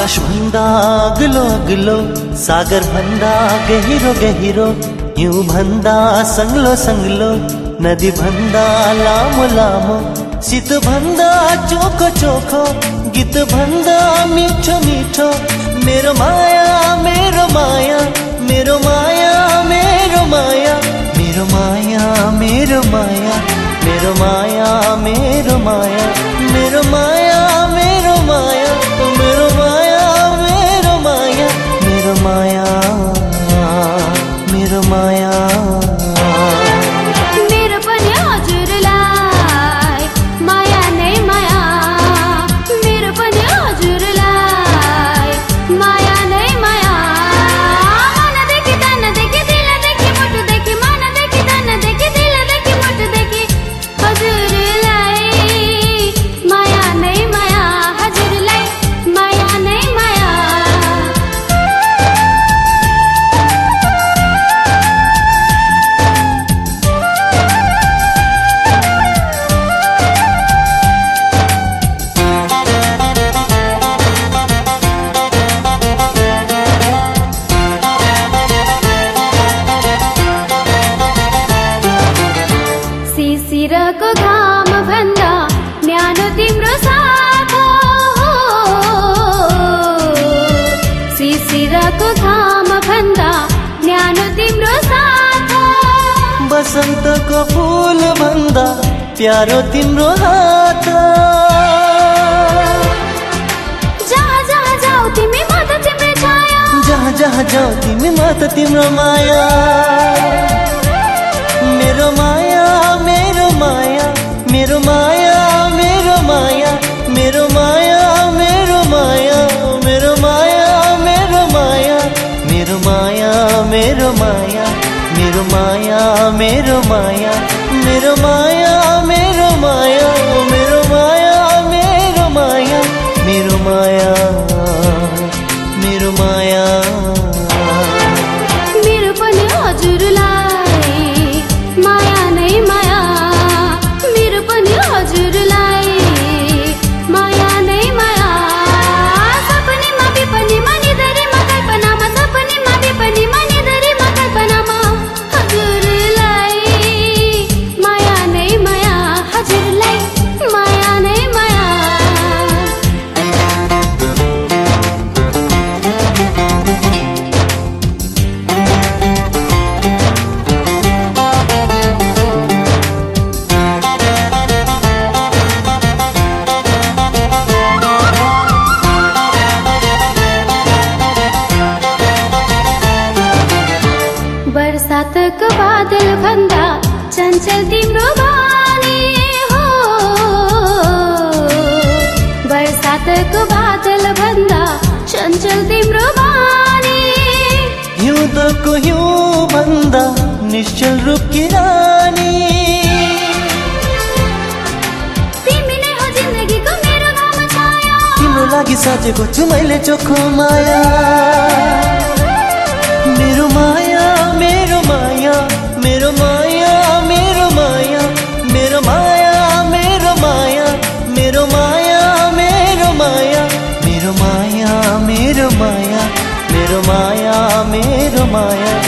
आकाश भन्दा अग्लो अग्लो, सागर भन्दा गहिरो गहिरो, हिउँ भन्दा सङ्लो सङ्लो, नदी भन्दा लामो लामो, शीत भन्दा चोखो चोखो, गीत भन्दा मिठो मिठो, मेरो माया मेरो माया मेरो माया मेरो माया मेरो माया मेरो माया मेरो माया मेरो माया मेरो माया मेरो माया मेरो माया मेरो माया मेरो माया मेरो माया मेरो पनि हजुरलाई माया नै माया, मेरो पनि हजुरलाई माया नै माया। मनदेखि तनदेखि दिलदेखि मुटुदेखि, मनदेखि तनदेखि दिलदेखि मुटुदेखि, हजुरलाई माया नै माया, हजुरलाई माया नै माया। शिशिरको घाम भन्दा न्यानो तिम्रो साथ हो, शिशिरको घाम भन्दा न्यानो तिम्रो साथ, बसन्तको फूल भन्दा प्यारो तिम्रो हात, जहाँ जहाँ जाऊ तिमी म त तिम्रो छाया, जहाँ जहाँ जाऊ तिमी म त तिम्रो माया, मेरो माया मेरो माया मेरो माया मेरो माया मेरो माया मेरो माया मेरो माया मेरो माया मेरो माया मेरो माया मेरो माया मेरो माया मेरो माया मेरो माया मेरो माया मेरो माया मेरो माया मेरो माया। मेरो पनि हजुरलाई माया नै माया, मेरो पनि हजुरलाई माया नै माया। सपनीमा विपनीमा निधरीमा कल्पनामा, सपनीमा विपनीमा निधरीमा कल्पनामा, हजुरलाई माया नै माया, हजुरलाई माया नै माया। बरसातको बादल भन्दा चञ्चल तिम्रो बानी हो, बरसातको बादल भन्दा चञ्चल तिम्रो बानी, हिउँदको हिउँ भन्दा निश्चल रूपकी रानी, तिमी नै हो जिन्दगीको मेरो घाम छाया, तिम्रो लागि साजेको छु मैले चोखो माया, मेरो माया मेरो माया मेरो माया मेरो माया मेरो माया मेरो माया मेरो माया मेरो माया मेरो माया मेरो माया मेरो माया मेरो माया